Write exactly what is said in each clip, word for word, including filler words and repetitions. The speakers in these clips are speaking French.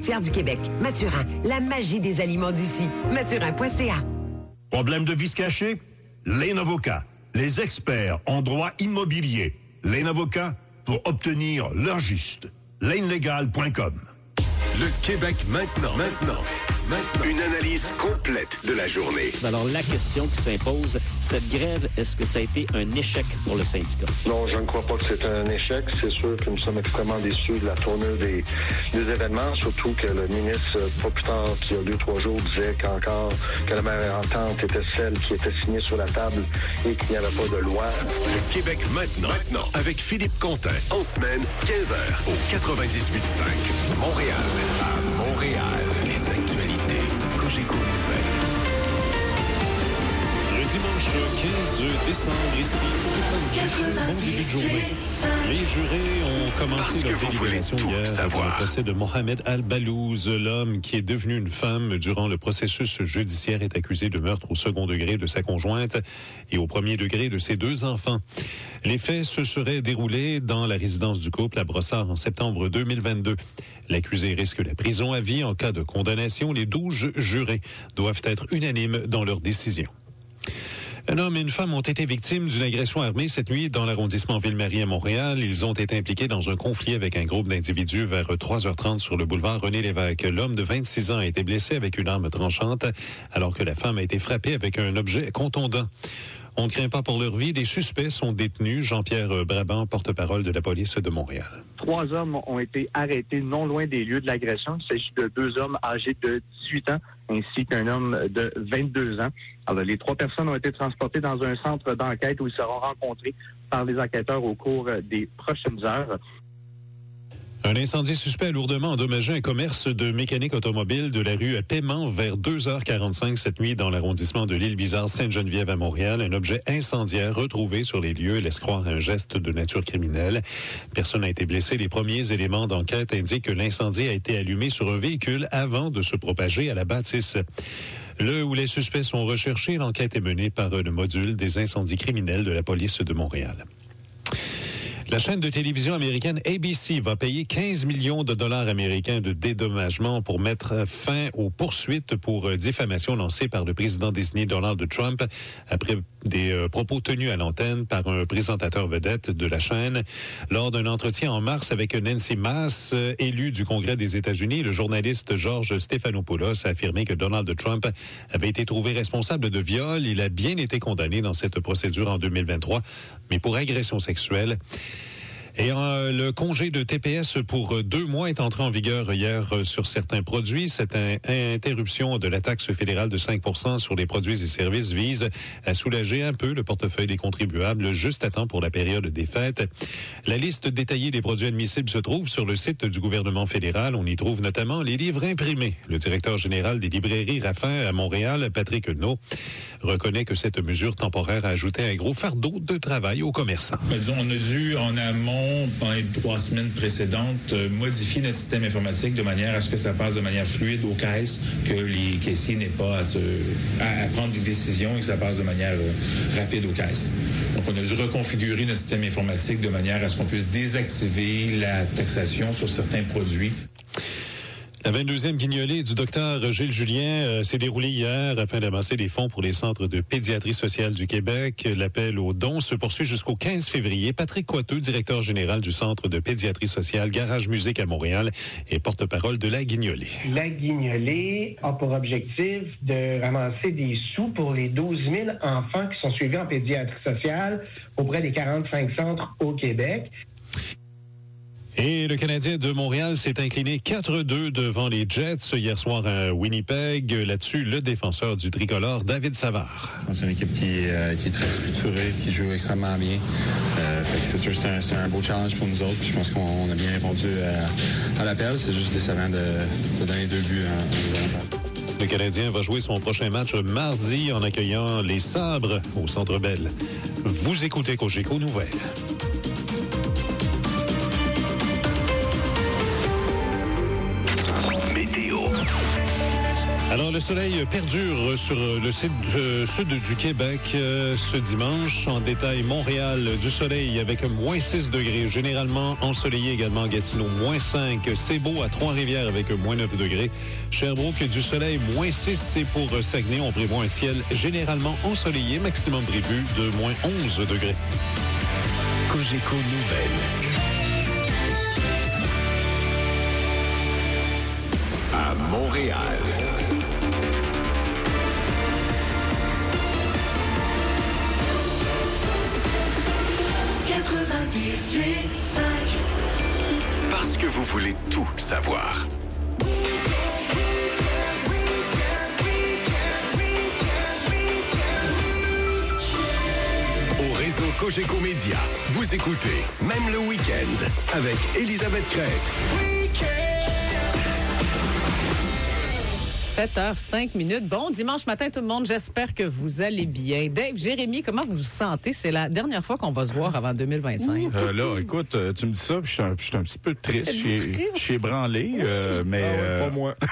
laitière du Québec. Mathurin, la magie des aliments d'ici. Mathurin point c a. Problème de vice caché? Lane Avocat, les experts en droit immobilier. Lane Avocat, pour obtenir leur juste. lane legal point com. Le Québec maintenant. Maintenant. Maintenant. Une analyse complète de la journée. Alors, la question qui s'impose, cette grève, est-ce que ça a été un échec pour le syndicat? Non, je ne crois pas que c'est un échec. C'est sûr que nous sommes extrêmement déçus de la tournure des, des événements, surtout que le ministre, pas plus tard qu'il y a deux, trois jours, disait qu'encore que la meilleure entente était celle qui était signée sur la table et qu'il n'y avait pas de loi. Le Québec maintenant. Maintenant, avec Philippe Contin, en semaine, quinze heures, au quatre-vingt-dix-huit cinq. Montréal. À Montréal. Les actualités. Cogeco Nouvelles. Le dimanche quinze décembre, ici, Stéphane Bon début de journée. Les jurés ont commencé leur délibération hier avant le procès de Mohamed Al-Balouz. L'homme qui est devenu une femme durant le processus judiciaire est accusé de meurtre au second degré de sa conjointe et au premier degré de ses deux enfants. Les faits se seraient déroulés dans la résidence du couple à Brossard en septembre deux mille vingt-deux. L'accusé risque la prison à vie en cas de condamnation. Les douze jurés doivent être unanimes dans leur décision. Un homme et une femme ont été victimes d'une agression armée cette nuit dans l'arrondissement Ville-Marie à Montréal. Ils ont été impliqués dans un conflit avec un groupe d'individus vers trois heures trente sur le boulevard René-Lévesque. L'homme de vingt-six ans a été blessé avec une arme tranchante, alors que la femme a été frappée avec un objet contondant. On ne craint pas pour leur vie. Des suspects sont détenus. Jean-Pierre Brabant, porte-parole de la police de Montréal. Trois hommes ont été arrêtés non loin des lieux de l'agression. Il s'agit de deux hommes âgés de dix-huit ans ainsi qu'un homme de vingt-deux ans. Alors, les trois personnes ont été transportées dans un centre d'enquête où ils seront rencontrés par les enquêteurs au cours des prochaines heures. Un incendie suspect a lourdement endommagé un commerce de mécanique automobile de la rue Paiement vers deux heures quarante-cinq cette nuit dans l'arrondissement de l'Île-Bizarre Sainte-Geneviève à Montréal. Un objet incendiaire retrouvé sur les lieux laisse croire un geste de nature criminelle. Personne n'a été blessé. Les premiers éléments d'enquête indiquent que l'incendie a été allumé sur un véhicule avant de se propager à la bâtisse. Le où les suspects sont recherchés, l'enquête est menée par le module des incendies criminels de la police de Montréal. La chaîne de télévision américaine A B C va payer quinze millions de dollars américains de dédommagement pour mettre fin aux poursuites pour diffamation lancées par le président désigné Donald Trump après des euh, propos tenus à l'antenne par un présentateur vedette de la chaîne. Lors d'un entretien en mars avec Nancy Mace, euh, élu du Congrès des États-Unis, le journaliste George Stephanopoulos a affirmé que Donald Trump avait été trouvé responsable de viol. Il a bien été condamné dans cette procédure en deux mille vingt-trois, mais pour agression sexuelle. Et euh, le congé de T P S pour deux mois est entré en vigueur hier euh, sur certains produits. Cette in- interruption de la taxe fédérale de cinq pour cent sur les produits et services vise à soulager un peu le portefeuille des contribuables juste à temps pour la période des fêtes. La liste détaillée des produits admissibles se trouve sur le site du gouvernement fédéral. On y trouve notamment les livres imprimés. Le directeur général des librairies Raffin à Montréal, Patrick Huneau, reconnaît que cette mesure temporaire a ajouté un gros fardeau de travail aux commerçants. Mais disons, on a dû, en amont, pendant les trois semaines précédentes, euh, modifier notre système informatique de manière à ce que ça passe de manière fluide aux caisses, que les caissiers n'aient pas à, se, à, à prendre des décisions et que ça passe de manière euh, rapide aux caisses. Donc, on a dû reconfigurer notre système informatique de manière à ce qu'on puisse désactiver la taxation sur certains produits. La vingt-deuxième guignolée du docteur Gilles Julien euh, s'est déroulée hier afin d'amasser des fonds pour les centres de pédiatrie sociale du Québec. L'appel aux dons se poursuit jusqu'au quinze février. Patrick Coiteux, directeur général du centre de pédiatrie sociale Garage Musique à Montréal et porte-parole de la guignolée. La guignolée a pour objectif de ramasser des sous pour les douze mille enfants qui sont suivis en pédiatrie sociale auprès des quarante-cinq centres au Québec. Et le Canadien de Montréal s'est incliné quatre deux devant les Jets hier soir à Winnipeg. Là-dessus, le défenseur du tricolore, David Savard. C'est une équipe qui, euh, qui est très structurée, qui joue extrêmement bien. Euh, fait que c'est sûr que c'est un, c'est un beau challenge pour nous autres. Je pense qu'on a bien répondu à, à l'appel. C'est juste décevant de, de donner deux buts en, en Le Canadien va jouer son prochain match mardi en accueillant les Sabres au Centre Bell. Vous écoutez Cogeco Nouvelles. Alors, le soleil perdure sur le sud, euh, sud du Québec euh, ce dimanche. En détail, Montréal, du soleil avec moins six degrés. Généralement ensoleillé également. Gatineau, moins cinq. C'est beau à Trois-Rivières avec moins neuf degrés. Sherbrooke, du soleil, moins six. C'est pour Saguenay. On prévoit un ciel généralement ensoleillé. Maximum prévu de moins onze degrés. Cogeco Nouvelles. À Montréal. quatre-vingt-dix-huit cinq. Parce que vous voulez tout savoir. Au réseau Cogeco Média, vous écoutez Même le week-end avec Élisabeth Crête. sept heures cinq minutes. Bon dimanche matin tout le monde, j'espère que vous allez bien. Dave, Jérémy, comment vous vous sentez? C'est la dernière fois qu'on va se voir avant deux mille vingt-cinq. Euh, là, écoute, euh, tu me dis ça, puis je suis un, je suis un petit peu triste. Je suis ébranlé, euh, mais... Ah ouais, euh... pas moi.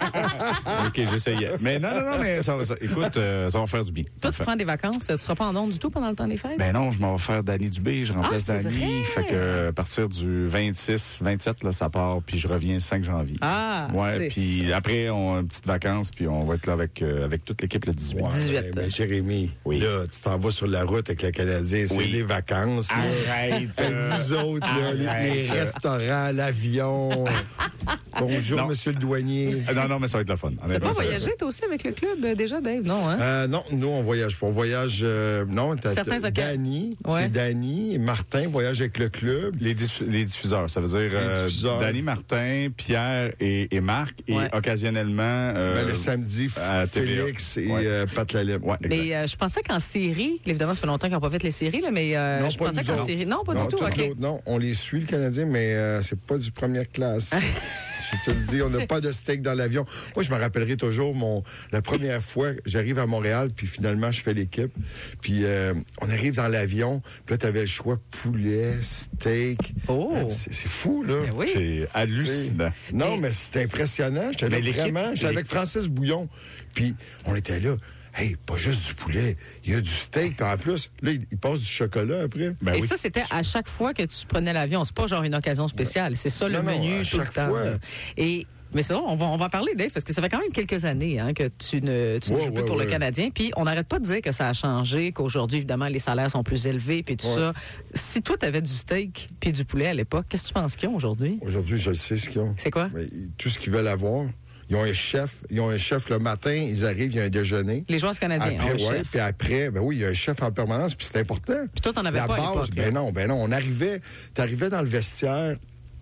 OK, j'essayais. Mais non, non, non, mais ça, ça, écoute, euh, ça va faire du bien. Toi, tu prends des vacances, tu ne seras pas en onde du tout pendant le temps des fêtes? Ben non, je m'en vais faire Danny Dubé, je remplace ah, Danny. Fait que à partir du vingt-six, vingt-sept, là, ça part, puis je reviens le cinq janvier. Ah, ouais, puis après, on a une petite vacance, puis on va être là avec, euh, avec toute l'équipe le dix-huit. Ouais, dix-huit. Mais Jérémy, oui. là, tu t'en vas sur la route avec le Canadien, c'est oui. des vacances. Là. Arrête! Euh, vous autres, là, les, les restaurants, l'avion. Bonjour, non. monsieur le douanier. Non, non, mais ça va être le fun. T'as pas voyagé, toi aussi, avec le club, euh, déjà, Dave? Non, hein? Euh, non, nous, on voyage pas. On voyage... Euh, non, t'as, Certains t'as, Danny, ouais. c'est Danny. Martin voyage avec le club. Les, diff- les diffuseurs, ça veut dire euh, Danny, Martin, Pierre et, et Marc, et ouais. occasionnellement... Euh, ben, le samedi, à Félix et ouais. euh, Pat Lalime. Ouais, mais euh, je pensais qu'en série, évidemment, ça fait longtemps qu'ils n'ont pas fait les séries, là, mais euh, non, je pas pensais qu'en autres. série... Non, pas non, du tout, OK. Non, on les suit, le Canadien, mais euh, c'est pas du première classe. Je te le dis, on n'a pas de steak dans l'avion. Moi, je me rappellerai toujours mon la première fois, j'arrive à Montréal, puis finalement, je fais l'équipe. Puis euh, on arrive dans l'avion, puis là, tu avais le choix poulet, steak. Oh! C'est, c'est fou, là. Ben oui. C'est hallucinant. T'sais, non, mais, mais c'est impressionnant. J'étais là vraiment. J'étais avec Francis Bouillon. Puis on était là. Hey, pas juste du poulet, il y a du steak. Puis en plus, là, il, il passe du chocolat après. Ben Et oui. ça, c'était à chaque fois que tu prenais l'avion. C'est pas genre une occasion spéciale. C'est ça, non, le menu non, à tout chaque le temps. Fois. Et... Mais c'est bon, on va, on va en parler, Dave, parce que ça fait quand même quelques années hein, que tu ne, tu ne ouais, joues plus ouais, pour ouais. le Canadien. Puis on n'arrête pas de dire que ça a changé, qu'aujourd'hui, évidemment, les salaires sont plus élevés, puis tout ouais. ça. Si toi, tu avais du steak puis du poulet à l'époque, qu'est-ce que tu penses qu'ils ont aujourd'hui? Aujourd'hui, je sais ce qu'ils ont. C'est quoi? Mais, tout ce qu'ils veulent avoir. Ils ont un chef. Ils ont un chef le matin, ils arrivent, il y a un déjeuner. Les joueurs canadiens après, ont un ouais, chef. Puis après, ben oui, il y a un chef en permanence, puis c'est important. Puis toi, t'en avais La pas base, à l'époque. ben non, ben non. On arrivait, t'arrivais dans le vestiaire.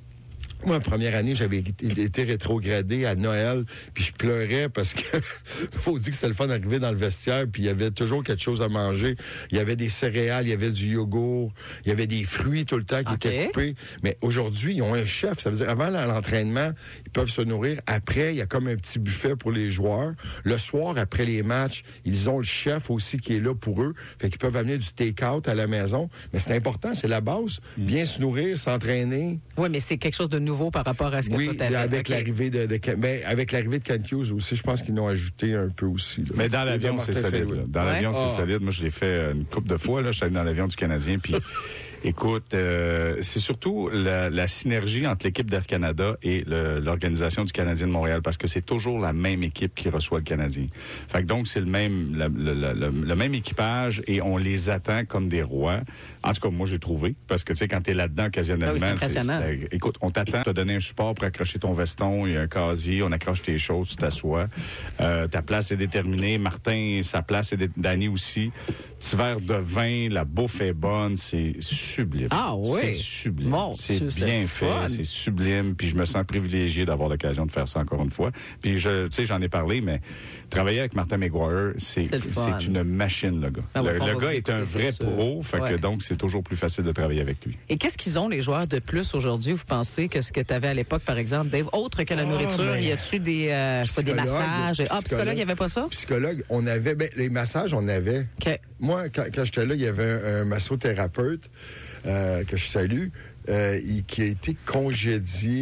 Moi, la première année, j'avais été rétrogradé à Noël, puis je pleurais parce que faut dire que c'était le fun d'arriver dans le vestiaire, puis il y avait toujours quelque chose à manger. Il y avait des céréales, il y avait du yogourt, il y avait des fruits tout le temps qui okay. étaient coupés. Mais aujourd'hui, ils ont un chef. Ça veut dire, avant l'entraînement, ils peuvent se nourrir. Après, il y a comme un petit buffet pour les joueurs. Le soir, après les matchs, ils ont le chef aussi qui est là pour eux. Fait qu'ils peuvent amener du take-out à la maison. Mais c'est important, c'est la base. Mm. Bien se nourrir, s'entraîner. Oui, mais c'est quelque chose de nouveau par rapport à ce que oui, toi t'avais. avec okay. l'arrivée de, de ben, avec l'arrivée de Kent Hughes aussi, je pense qu'ils l'ont ajouté un peu aussi. Là. Mais dans l'avion, c'est solide. Là. Dans ouais. l'avion, c'est oh. solide. Moi, je l'ai fait une couple de fois. Là, je suis allé dans l'avion du Canadien, puis écoute, euh, c'est surtout la, la synergie entre l'équipe d'Air Canada et le, l'organisation du Canadien de Montréal, parce que c'est toujours la même équipe qui reçoit le Canadien. Fait que donc, c'est le même, la, le, le, le, le même équipage et on les attend comme des rois. En tout cas, moi, j'ai trouvé. Parce que, tu sais, quand t'es là-dedans, occasionnellement... Ah oui, c'est impressionnant. C'est, c'est, écoute, on t'attend, t'as donné un support pour accrocher ton veston, il y a un casier, on accroche tes choses, tu t'assois. Euh, ta place est déterminée. Martin, sa place est déterminée. Danny aussi. Petit verre de vin, la bouffe est bonne, c'est sublime. Ah oui? C'est sublime. Bon, c'est, c'est bien c'est fait, fun. c'est sublime, puis je me sens privilégié d'avoir l'occasion de faire ça encore une fois. Puis, je, tu sais, j'en ai parlé, mais travailler avec Martin McGuire, c'est, c'est, c'est une machine, le gars. Ah bon, le le gars est un vrai pro, fait ouais. que donc, c'est toujours plus facile de travailler avec lui. Et qu'est-ce qu'ils ont, les joueurs, de plus aujourd'hui, vous pensez, que ce que tu avais à l'époque, par exemple, Dave? Autre que la oh, nourriture, ben, y a-tu des, euh, je sais pas, des massages? Ah, psychologue, il n'y avait pas ça? Psychologue, on avait, ben, les massages, on avait. Okay. Moi, quand, quand j'étais là, il y avait un, un massothérapeute, euh, que je salue, euh, il, qui a été congédié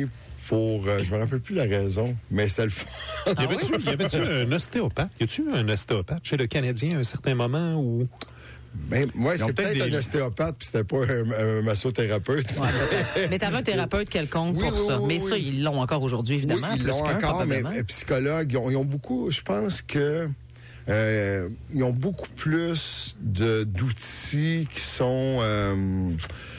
pour... Euh, je me rappelle plus la raison, mais c'était le fun. Y avait-tu, y avait-tu un ostéopathe? Y a-tu un ostéopathe chez le Canadien à un certain moment où... Ben, moi, Ils ont c'est peut-être, peut-être un des- ostéopathe, puis c'était pas un, un massothérapeute. Ouais, mais t'avais un thérapeute quelconque Oui, pour oui, ça. oui, mais oui. ça, ils l'ont encore aujourd'hui, évidemment. Oui, ils plus l'ont qu'un, encore, mais probablement. euh, psychologues, ils ont, ils ont beaucoup, je pense que euh, ils ont beaucoup plus de, d'outils qui sont, euh,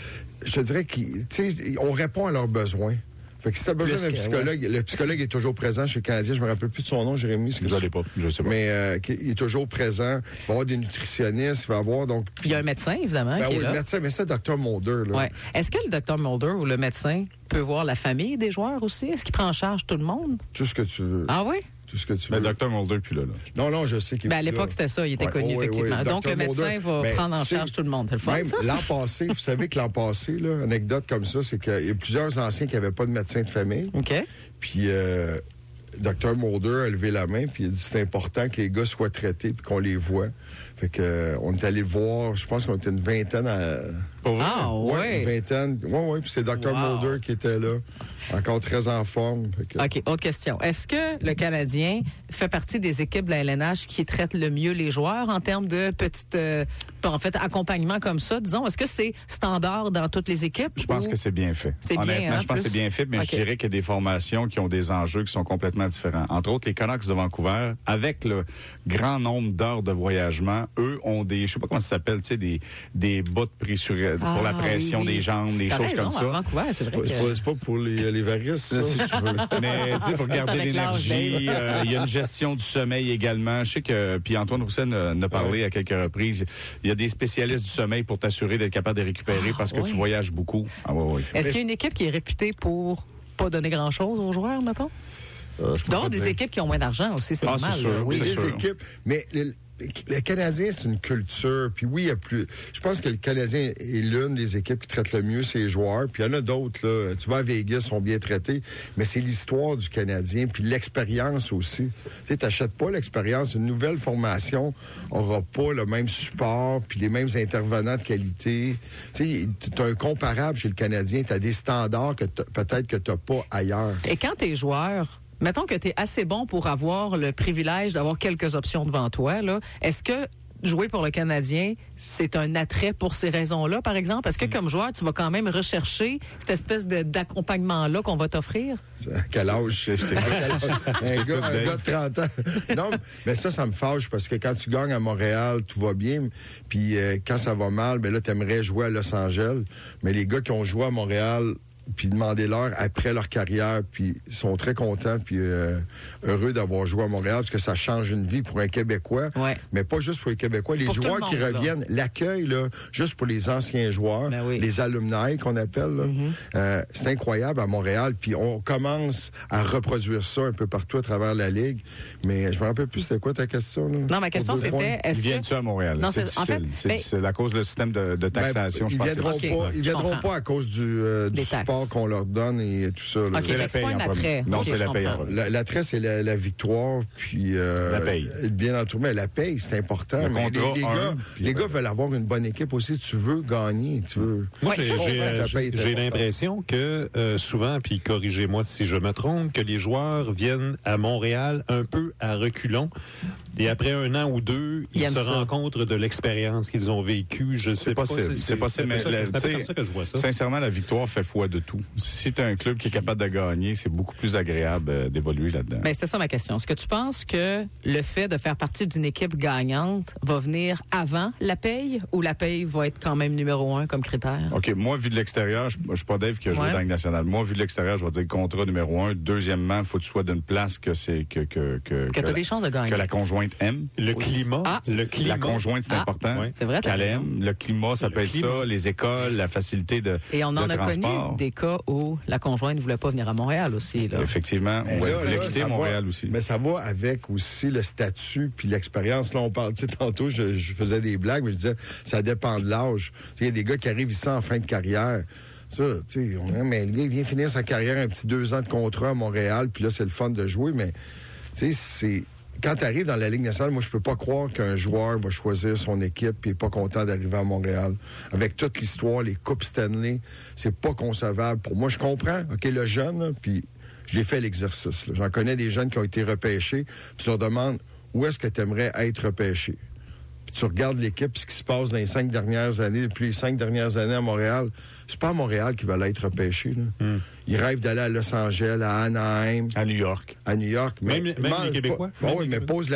je te dirais, qu'on répond à leurs besoins. Fait que si tu as besoin Plus d'un que, psychologue, le psychologue est toujours présent chez le Canadien. Je me rappelle plus de son nom, Jérémy. Je l'ai pas, je sais pas. Mais euh, qui- il est toujours présent. Il va y avoir des nutritionnistes, il va y avoir donc. Puis il y a un médecin, évidemment, Ben qui oui, est là. le médecin, mais ça, docteur Mulder, là. Ouais. Est-ce que le docteur Mulder ou le médecin peut voir la famille des joueurs aussi? Est-ce qu'il prend en charge tout le monde? Tout ce que tu veux. Ah oui? Tout ce que tu Mais veux. le docteur Mulder, puis là, là. Non, non, je sais qu'il est Ben, à plus l'époque, là. c'était ça. Il était Ouais. connu, Oh, oui, effectivement. oui, Donc, le docteur médecin Mulder. va Ben, prendre en tu sais, charge tout le monde. C'est le fun, Même ça? l'an passé, vous savez que l'an passé, là, anecdote comme ça, c'est qu'il y a plusieurs anciens qui n'avaient pas de médecin de famille. OK. Puis, euh, docteur Mulder a levé la main, puis il a dit c'est important que les gars soient traités, puis qu'on les voit. Fait que, euh, on est allé le voir, je pense qu'on était une vingtaine à. Ah, ouais. Une vingtaine. Oui, oui, puis c'est docteur Wow. Mulder qui était là, encore très en forme. Fait que- OK, autre question. Est-ce que le Canadien fait partie des équipes de la L N H qui traitent le mieux les joueurs en termes de petite, euh, en fait, accompagnement comme ça, disons? Est-ce que c'est standard dans toutes les équipes? Je pense ou- que c'est bien fait. C'est bien, Honnêtement, hein, je pense que plus? c'est bien fait, mais OK. je dirais qu'il y a des formations qui ont des enjeux qui sont complètement différents. Entre autres, les Canucks de Vancouver, avec le grand nombre d'heures de voyagement, eux ont des, je sais pas comment ça s'appelle, tu sais, des, des bas de pression Ah, pour la pression oui, oui. des jambes, des T'as choses raison, comme ça. à Vancouver, c'est vrai C'est que... pas- c'est pas pour les, les varices, ça. Si tu veux. Mais tu sais, pour Ça, garder avec l'âge, l'énergie, Dave. euh, il y a une gestion du sommeil également. Je sais que, puis Antoine Roussel en a parlé à quelques reprises, il y a des spécialistes du sommeil pour t'assurer d'être capable de récupérer parce que oui. tu voyages beaucoup. Ah oui, oui. Est-ce qu'il y a une équipe qui est réputée pour pas donner grand-chose aux joueurs, mettons? Euh, je peux Donc, pas des dire. équipes qui ont moins d'argent aussi, c'est Ah, normal. c'est sûr, là. Oui, c'est les sûr. équipes. Mais le, le Canadien, c'est une culture. Puis oui, il y a plus. Je pense que le Canadien est l'une des équipes qui traite le mieux ses joueurs. Puis il y en a d'autres, là. Tu vas à Vegas, ils sont bien traités. Mais c'est l'histoire du Canadien, puis l'expérience aussi. Tu sais, t'achètes pas l'expérience. Une nouvelle formation aura pas le même support, puis les mêmes intervenants de qualité. Tu sais, t'as un comparable chez le Canadien. T'as des standards que t'as- peut-être que t'as pas ailleurs. Et quand t'es joueur, mettons que t'es assez bon pour avoir le privilège d'avoir quelques options devant toi, là, est-ce que jouer pour le Canadien, c'est un attrait pour ces raisons-là, par exemple? Est-ce que, comme joueur, tu vas quand même rechercher cette espèce de- d'accompagnement-là qu'on va t'offrir? À quel âge? Je- je t'écoute. un, gars, un gars de trente ans. Non, mais ça, ça me fâche parce que quand tu gagnes à Montréal, tout va bien. Puis euh, quand ça va mal, ben là, t'aimerais jouer à Los Angeles. Mais les gars qui ont joué à Montréal, puis demander-leur après leur carrière, puis ils sont très contents, puis euh, heureux d'avoir joué à Montréal, parce que ça change une vie pour un Québécois, Ouais. mais pas juste pour les Québécois. Les Pour tout joueurs le qui monde, là. reviennent, l'accueil, là, juste pour les anciens joueurs, Ben oui. les alumni qu'on appelle, là, Mm-hmm. euh, c'est incroyable à Montréal, puis on commence à reproduire ça un peu partout à travers la Ligue, mais je me rappelle plus c'était quoi ta question, là? Non, ma question, Pour deux points. c'était, est-ce Ils que... viennent-tu à Montréal? Non, c'est c'est- en fait, difficile. C'est ben- difficile. À cause du système de, de taxation, Ben, je ils pense que viendront c'est OK. pas, ils Je viendront comprends. pas à cause du, euh, du Des taxes. support qu'on leur donne et tout ça. là. OK, C'est la fait que c'est paye pas un en premier. attrait. Non, OK, c'est je la paye en comprends. premier. La- L'attrait, c'est la, la victoire, puis euh, La paye. être bien entouré. Mais la paye, c'est important. Le Mais contrat, les, les un, gars, puis les ouais. gars veulent avoir une bonne équipe aussi. Tu veux gagner, tu veux. Moi, Ouais, j'ai, ça, j'ai, c'est euh, ça. La paye est j'ai importante. l'impression que euh, souvent, puis corrigez-moi si je me trompe, que les joueurs viennent à Montréal un peu à reculons. Et après un an ou deux, Ils ils aiment se ça. rencontrent de l'expérience qu'ils ont vécue. Je sais C'est pas. possible. C'est possible, un peu mais ça- la- c'est un peu tu sais, comme ça que je vois ça. Sincèrement, la victoire fait foi de tout. Si tu as un club qui est capable de gagner, c'est beaucoup plus agréable euh, d'évoluer là-dedans. Ben, c'était ça ma question. Est-ce que tu penses que le fait de faire partie d'une équipe gagnante va venir avant la paye ou la paye va être quand même numéro un comme critère? OK, moi, vu de l'extérieur, je ne suis pas Dave qui a joué Ouais. dans la Ligue nationale. Moi, vu de l'extérieur, je vais dire contrat numéro un. Deuxièmement, il faut que tu sois d'une place que c'est que que que, Que tu as la- des chances de gagner. que la conjointe aime. Le climat, Ah. le climat. La conjointe, c'est Ah. important. Ouais. C'est vrai, t'as Qu'elle raison. aime. Le climat, ça Le peut être climat. ça. Les écoles, la facilité de Et on en de a transport. connu des cas où la conjointe ne voulait pas venir à Montréal aussi. Là. Effectivement. Mais Ouais, là, elle voulait là, quitter ça Montréal va- aussi. Mais ça va avec aussi le statut puis l'expérience. Là, on parle, tu sais, tantôt, je, je faisais des blagues, mais je disais, ça dépend de l'âge. Tu sais, il y a des gars qui arrivent ici en fin de carrière. Ça, tu sais, on- mais le gars, il vient finir sa carrière, un petit deux ans de contrat à Montréal, puis là, c'est le fun de jouer, mais, tu sais, c'est... Quand tu arrives dans la Ligue nationale, moi, je peux pas croire qu'un joueur va choisir son équipe et est pas content d'arriver à Montréal. Avec toute l'histoire, les Coupes Stanley, c'est pas concevable. Pour moi, je comprends. OK, le jeune, là, puis je l'ai fait l'exercice. Là. J'en connais des jeunes qui ont été repêchés, puis tu leur demandes où est-ce que tu aimerais être repêché. Puis tu regardes l'équipe, ce qui se passe dans les cinq dernières années, depuis les cinq dernières années à Montréal, c'est pas à Montréal qu'ils veulent être repêchés. Là. Mm. Ils rêvent d'aller à Los Angeles, à Anaheim. À New York. À New York. Mais, même même les Québécois? Pas, même oui, les mais Québécois. pose la